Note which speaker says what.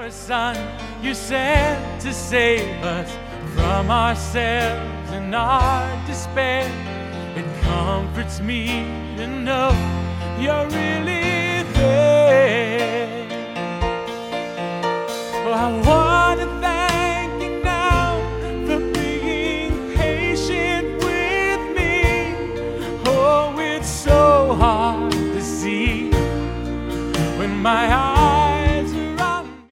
Speaker 1: your Son you sent to save us from ourselves and our despair. It comforts me to know you're really there. Oh, I want to thank you now for being patient with me. Oh, it's so hard to see when my